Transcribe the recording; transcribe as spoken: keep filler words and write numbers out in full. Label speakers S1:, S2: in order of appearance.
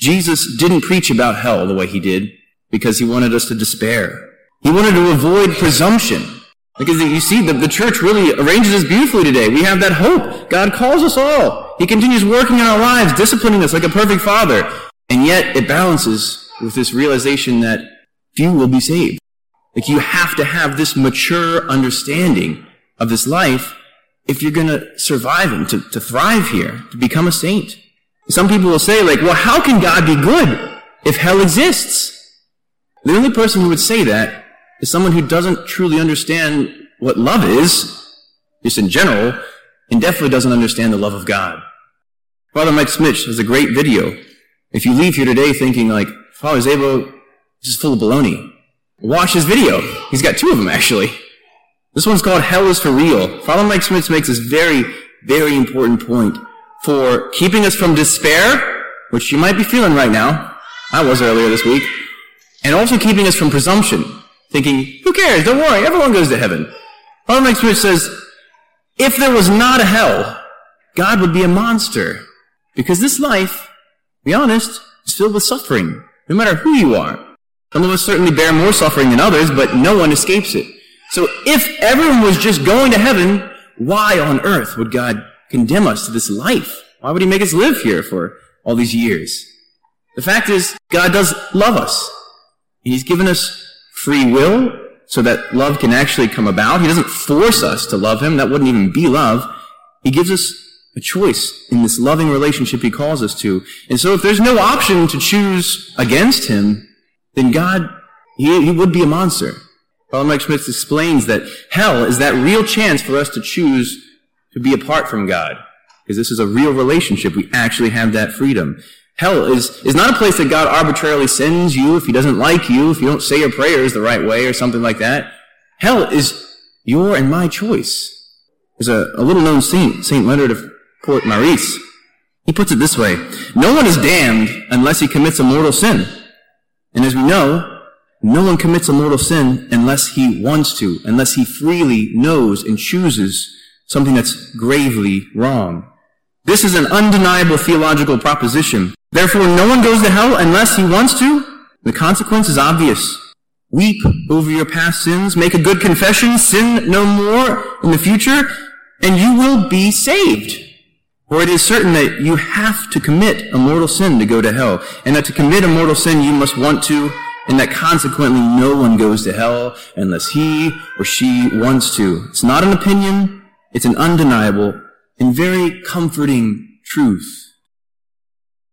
S1: Jesus didn't preach about hell the way he did because he wanted us to despair. He wanted to avoid presumption. Because you see, the, the church really arranges this beautifully today. We have that hope. God calls us all. He continues working in our lives, disciplining us like a perfect father. And yet it balances with this realization that few will be saved. Like you have to have this mature understanding of this life if you're going to survive and to, to thrive here, to become a saint. Some people will say, like, well, how can God be good if hell exists? The only person who would say that is someone who doesn't truly understand what love is, just in general, and definitely doesn't understand the love of God. Father Mike Smitch has a great video. If you leave here today thinking, like, Father Zabo is full of baloney, watch his video. He's got two of them, actually. This one's called Hell is for Real. Father Mike Smitch makes this very, very important point for keeping us from despair, which you might be feeling right now. I was earlier this week. And also keeping us from presumption, thinking, who cares? Don't worry, everyone goes to heaven. Father Mike Smitch says, if there was not a hell, God would be a monster. Because this life, to be honest, is filled with suffering, no matter who you are. Some of us certainly bear more suffering than others, but no one escapes it. So if everyone was just going to heaven, why on earth would God condemn us to this life? Why would he make us live here for all these years? The fact is, God does love us. He's given us free will so that love can actually come about. He doesn't force us to love him. That wouldn't even be love. He gives us a choice in this loving relationship he calls us to. And so if there's no option to choose against him, then God, he, he would be a monster. Father Mike Smitch explains that hell is that real chance for us to choose to be apart from God. Because this is a real relationship. We actually have that freedom. Hell is, is not a place that God arbitrarily sends you if he doesn't like you, if you don't say your prayers the right way or something like that. Hell is your and my choice. There's a, a little-known saint, Saint Leonard of Port Maurice. He puts it this way: no one is damned unless he commits a mortal sin. And as we know, no one commits a mortal sin unless he wants to, unless he freely knows and chooses something that's gravely wrong. This is an undeniable theological proposition. Therefore, no one goes to hell unless he wants to. The consequence is obvious. Weep over your past sins, make a good confession, sin no more in the future, and you will be saved. For it is certain that you have to commit a mortal sin to go to hell, and that to commit a mortal sin you must want to, and that consequently no one goes to hell unless he or she wants to. It's not an opinion, it's an undeniable and very comforting truth.